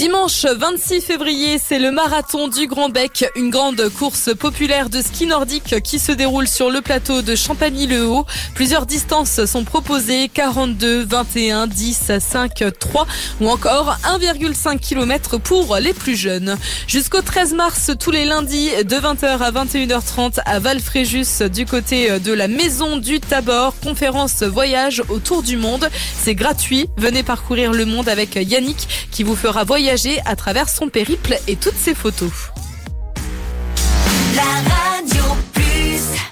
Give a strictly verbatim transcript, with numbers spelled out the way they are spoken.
Dimanche vingt-six février, c'est le marathon du Grand Bec, une grande course populaire de ski nordique qui se déroule sur le plateau de Champagny-le-Haut. Plusieurs distances sont proposées, quarante-deux, vingt et un, dix, cinq, trois ou encore un virgule cinq kilomètres pour les plus jeunes. Jusqu'au treize mars, tous les lundis de vingt heures à vingt et une heures trente à Val-Fréjus du côté de la Maison du Tabor. Conférence voyage autour du monde. C'est gratuit. Venez parcourir le monde avec Yannick qui vous fera voyager à travers son périple et toutes ses photos. La